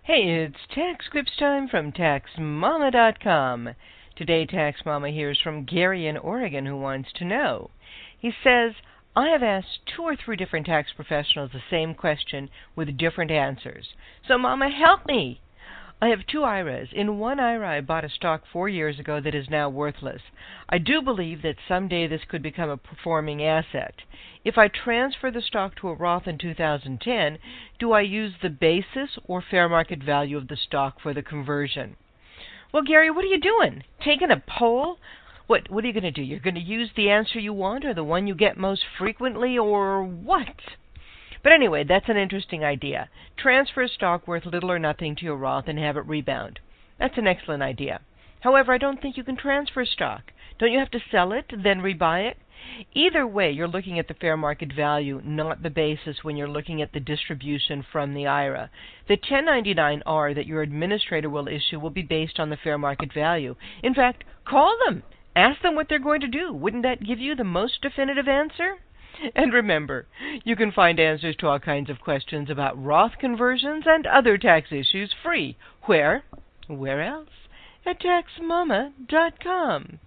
Hey, it's Tax Scripts time from TaxMama.com. Today, Tax Mama hears from Gary in Oregon who wants to know. He says, I have asked 2 or 3 different tax professionals the same question with different answers. So, Mama, help me. I have 2 IRAs. In one IRA, I bought a stock 4 years ago that is now worthless. I do believe that someday this could become a performing asset. If I transfer the stock to a Roth in 2010, do I use the basis or fair market value of the stock for the conversion? Well, Gary, what are you doing? Taking a poll? What are you going to do? You're going to use the answer you want or the one you get most frequently or what? But anyway, that's an interesting idea. Transfer a stock worth little or nothing to your Roth and have it rebound. That's an excellent idea. However, I don't think you can transfer stock. Don't you have to sell it, then rebuy it? Either way, you're looking at the fair market value, not the basis when you're looking at the distribution from the IRA. The 1099-R that your administrator will issue will be based on the fair market value. In fact, call them. Ask them what they're going to do. Wouldn't that give you the most definitive answer? And remember, you can find answers to all kinds of questions about Roth conversions and other tax issues free. Where? Where else? At TaxMama.com.